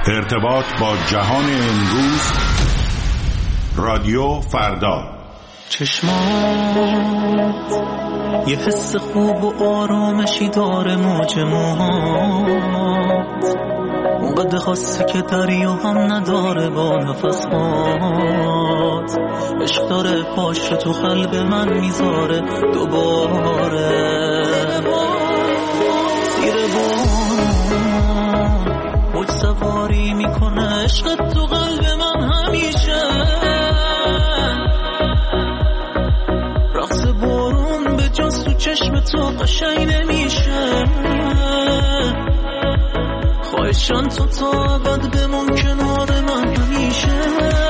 ارتباط با جهان امروز. رادیو فردا. چشمات یه حس خوب و آرامشی داره، موج موهات اونقدر خاصه که دریا هم نداره با نفسات. عشق داره پاشه تو قلب من میذاره دوباره. زیر بارون موج سواری میکنه عشق تو قلب من همیشه. رقص بارون به جز تو چشم تو قشنگ نمیشه. خواهشان تو تا ابد بمون کنار من همیشه.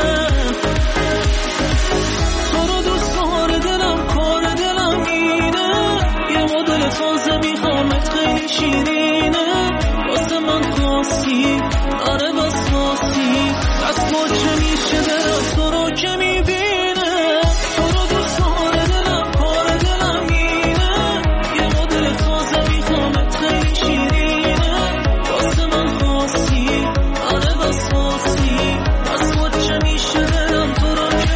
تو رو دوست داره دلم، کار دلم اینه. یه مدل تازه میخوامت خیلی شیرینه. واسه من خواستی آره بس خواستی. دست با چه میشه دلم تو رو که میبینه. تو رو دوست داره دلم، کار دلم اینه. یه مدل تازه میخوامت خیلی شیرینه. واسه من خواستی آره بس خواستی. دست با چه میشه دلم تو رو که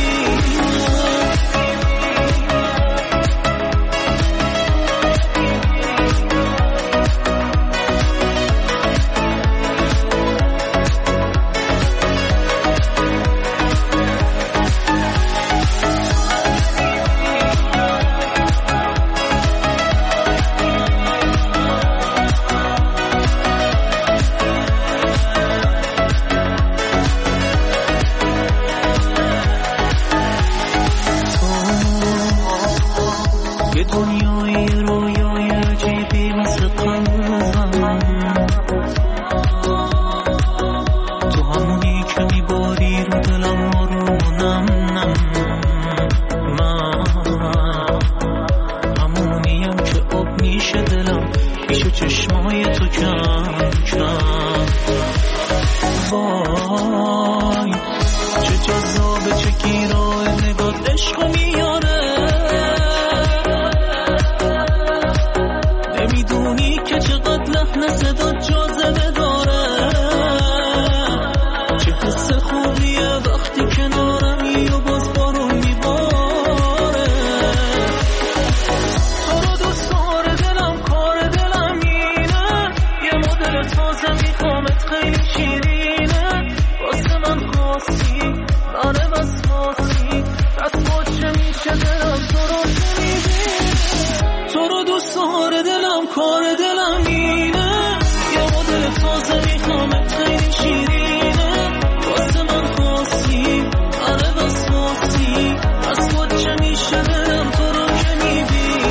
یه دنیای رویای عجیبی مثل قلبم. تو همونی که میباری رو دلم آرومونم. من همونیم که آب میشه دلم پیش چشمای تو کم کم. وای چه جذابه چه گیراه نگاه عشقو میاره. نمیدونی که چقدر لحن صدا جاذبه داره. چه حس خوبیه وقتی کنارمی و باز بارون میباره. تو رو دوست داره دلم، کار دلم اینه. یه مدل تازه میخوامت خیلی شیرینه. واسه من خواستی آره بس خواستی. دست با چه میشه دلم تو رو که میبینه. تو رو دوست داره دلم، کار دلم اینه. یه مدل تازه میخوامت خیلی شیرینه. واسه من خواستی آره بس خواستی. دست با چه میشه دلم تو رو که میبینه.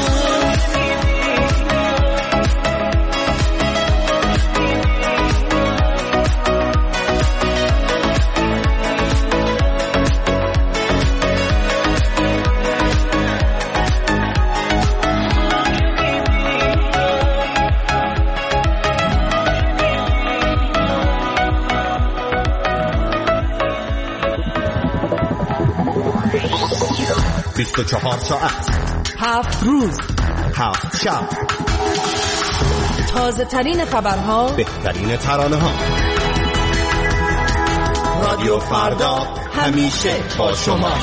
24 ساعت 7 روز 7 شب. تازه ترین خبرها، بهترین ترانه ها. رادیو فردا همیشه با شما.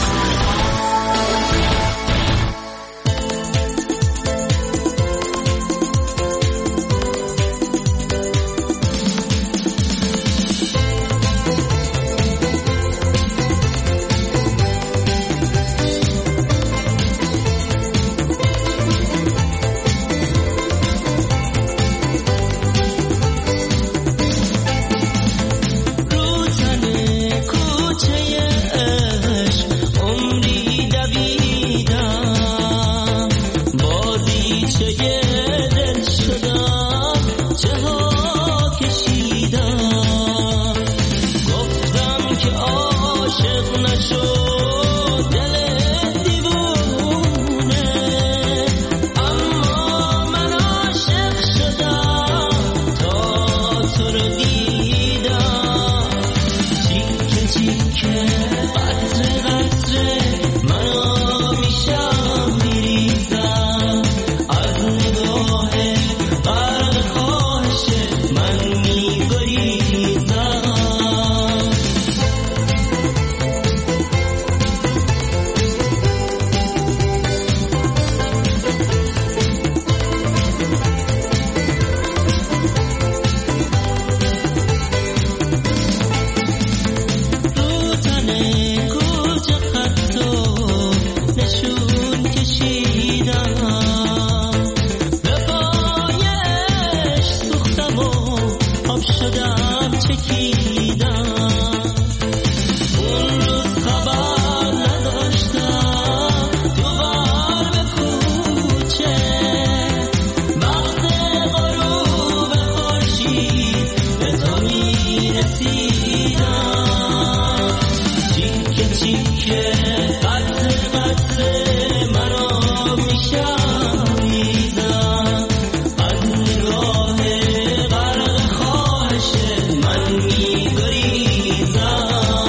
کوچه عشق عمری خواب شدم چکیدم اون روز خبر نداشتم دوبار به کوچه وقت غروب خورشید به تو میرسیدم چیکه چیکه قطره قطره مرا میشوریدم از نگاه غرق خواهش من میگریزم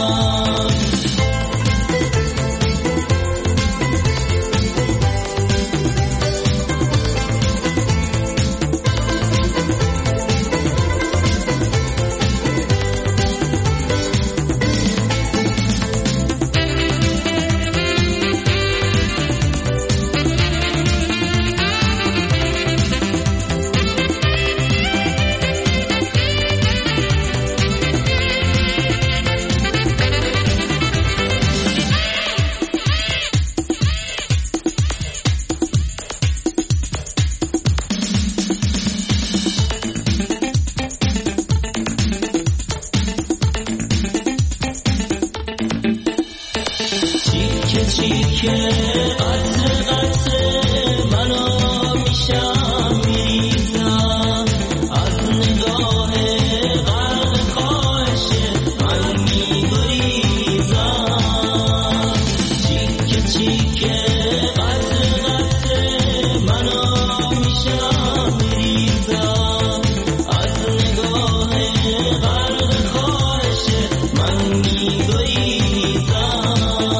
چیکه چیکه قطره قطره منو میشم میریزم از نگاه غرق خواهش من میگریزم چیکه چیکه قطره قطره منو میشم میریزم از نگاه غرق خواهش من میگریزم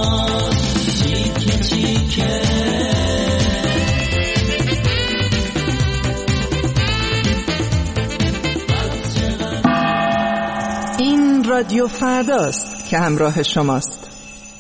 این رادیو فرداست که همراه شماست.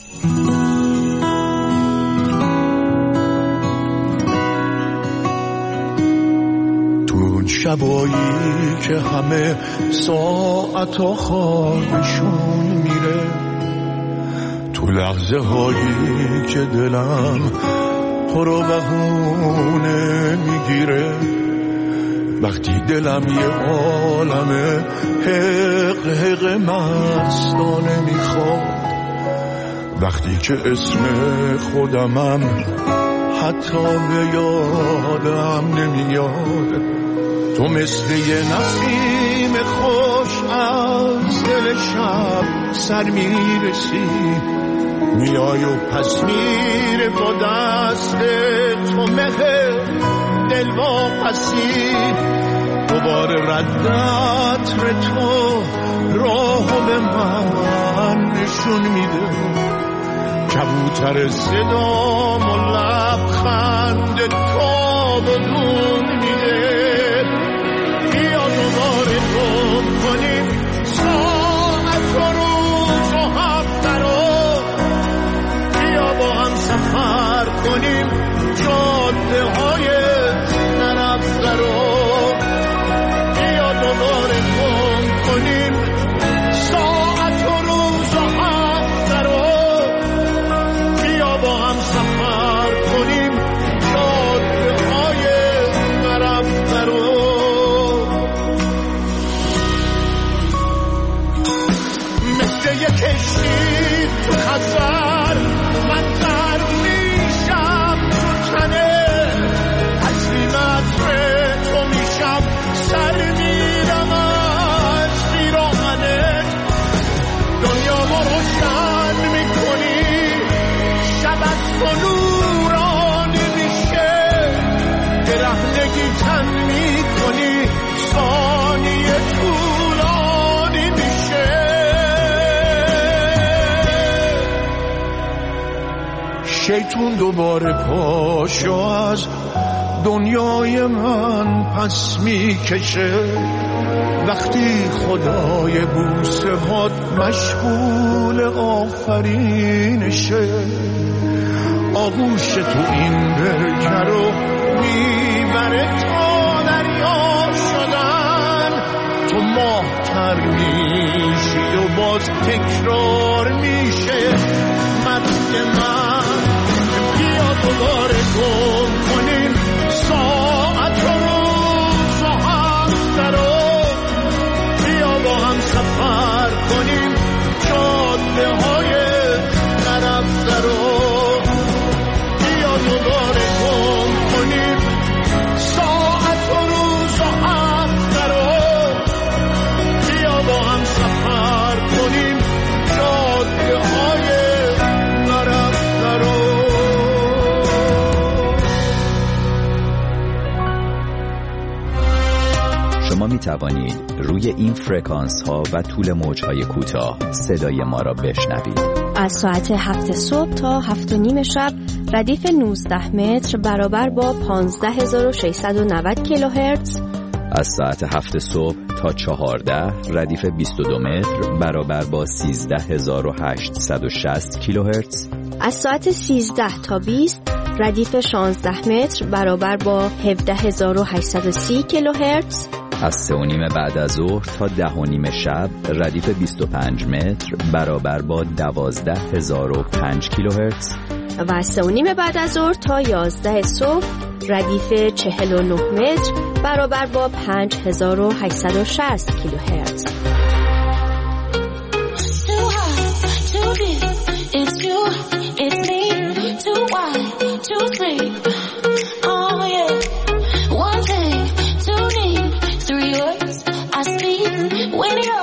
تو اون شبایی که همه ساعت و خوابشون میره تو لحظه هایی که دلم پر و بهونه میگیره وقتی دلم یه عالمه حق حق مستانه میخواد وقتی که اسم خودمم حتی به یادم نمیاد تو مثل یه نسیم خوش از دل شب سر میرسی میای و پس میره با دست تو مهر دل واپسی دوباره ردت تو راهو به من نشون میده کبوتر صدام و لبخند تا بدون میده بیا دوباره گم کنیم ساعت و روز و هفته رو بیا با هم سفر کنیم جاده های نرفته رو بیا دوباره گم کنیم ساعت و روز و هفته رو بیا با هم سفر کنیم جاده های نرفته رو مثل یک کشتی تو خزر من غرق میشم تو تنه تسلیمت تو میشم سر میرم از پیراهنت دنیا ما روشن میکنی شبت تو نورانی میشه برهنگی تن میکنی ثانیه طولانی میشه شیطون دوباره پاشو از دنیای من پس میکشه وقتی خدای بوسه هات مشغول آفرینشه آغوش تو این برکه رو میبره تا دریا شدن تو ماه تر میشی و باز تکرار میشه مد من بیا دوباره گم کنیم ساعت و روز و هفته رو توانید روی این فرکانس ها و طول موج های کوتاه صدای ما را بشنوید. از ساعت 7 صبح تا 7:30 شب ردیف 19 متر برابر با 15690 کیلوهرتز. از ساعت 7 صبح تا 14 ردیف 22 متر برابر با 13860 کیلوهرتز. از ساعت 13 تا 20 ردیف 16 متر برابر با 17830 کیلوهرتز. از 3:30 بعد از ظهر تا 10:30 شب ردیف 25 متر برابر با 12005 کیلوهرتز. و از 3:30 بعد از ظهر تا 11 صبح ردیف 49 متر برابر با 5860 کیلوهرتز. When